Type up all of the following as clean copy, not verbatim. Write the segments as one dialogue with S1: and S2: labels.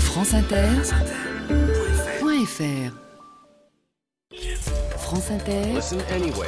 S1: franceinter.fr. France Inter,
S2: Listen anyway.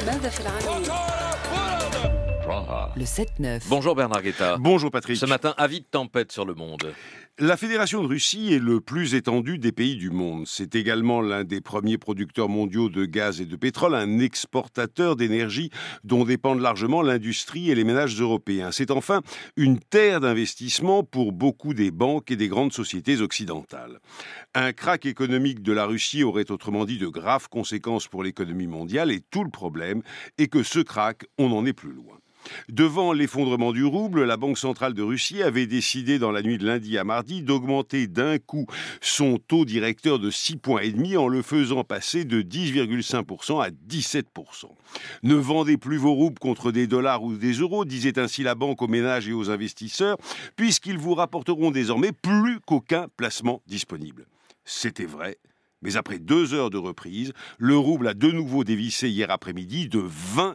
S1: le 7-9.
S3: Bonjour Bernard Guetta.
S4: Bonjour Patrick.
S3: Ce matin, avis de tempête sur le monde.
S4: La Fédération de Russie est le plus étendu des pays du monde. C'est également l'un des premiers producteurs mondiaux de gaz et de pétrole, un exportateur d'énergie dont dépendent largement l'industrie et les ménages européens. C'est enfin une terre d'investissement pour beaucoup des banques et des grandes sociétés occidentales. Un krach économique de la Russie aurait autrement dit de graves conséquences pour l'économie mondiale et tout le problème est que ce krach, on n'en est plus loin. Devant l'effondrement du rouble, la Banque centrale de Russie avait décidé dans la nuit de lundi à mardi d'augmenter d'un coup son taux directeur de 6,5 points en le faisant passer de 10,5% à 17%. Ne vendez plus vos roubles contre des dollars ou des euros, disait ainsi la banque aux ménages et aux investisseurs, puisqu'ils vous rapporteront désormais plus qu'aucun placement disponible. C'était vrai. Mais après 2 heures de reprise, le rouble a de nouveau dévissé hier après-midi de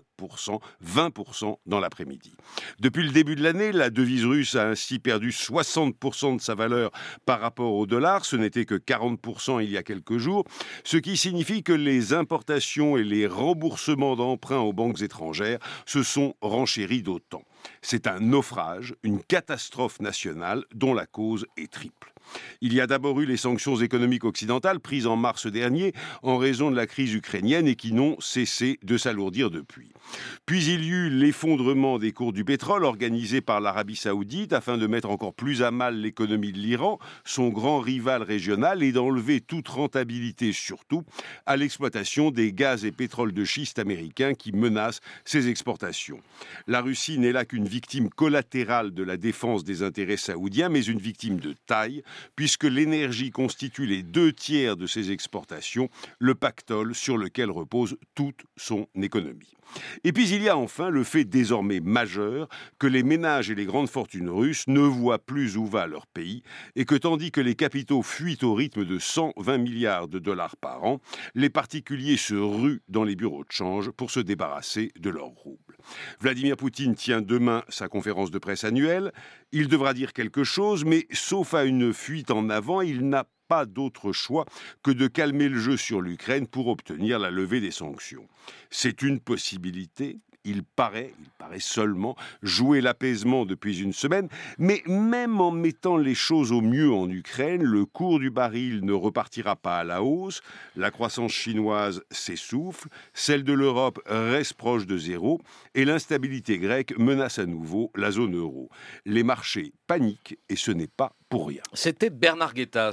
S4: 20% dans l'après-midi. Depuis le début de l'année, la devise russe a ainsi perdu 60% de sa valeur par rapport au dollar. Ce n'était que 40% il y a quelques jours, ce qui signifie que les importations et les remboursements d'emprunts aux banques étrangères se sont renchéris d'autant. C'est un naufrage, une catastrophe nationale dont la cause est triple. Il y a d'abord eu les sanctions économiques occidentales prises en mars dernier en raison de la crise ukrainienne et qui n'ont cessé de s'alourdir depuis. Puis il y eut l'effondrement des cours du pétrole organisé par l'Arabie Saoudite afin de mettre encore plus à mal l'économie de l'Iran, son grand rival régional, et d'enlever toute rentabilité surtout à l'exploitation des gaz et pétroles de schiste américains qui menacent ses exportations. La Russie n'est là qu'une victime collatérale de la défense des intérêts saoudiens, mais une victime de taille, puisque l'énergie constitue les 2/3 de ses exportations, le pactole sur lequel repose toute son économie. Et puis il y a enfin le fait désormais majeur que les ménages et les grandes fortunes russes ne voient plus où va leur pays et que tandis que les capitaux fuient au rythme de 120 milliards de dollars par an, les particuliers se ruent dans les bureaux de change pour se débarrasser de leurs roubles. Vladimir Poutine tient demain sa conférence de presse annuelle. Il devra dire quelque chose, mais sauf à une fuite en avant, il n'a pas d'autre choix que de calmer le jeu sur l'Ukraine pour obtenir la levée des sanctions. C'est une possibilité. Il paraît seulement jouer l'apaisement depuis une semaine, mais même en mettant les choses au mieux en Ukraine, le cours du baril ne repartira pas à la hausse, la croissance chinoise s'essouffle, celle de l'Europe reste proche de zéro, et l'instabilité grecque menace à nouveau la zone euro. Les marchés paniquent et ce n'est pas pour rien.
S3: C'était Bernard Guetta.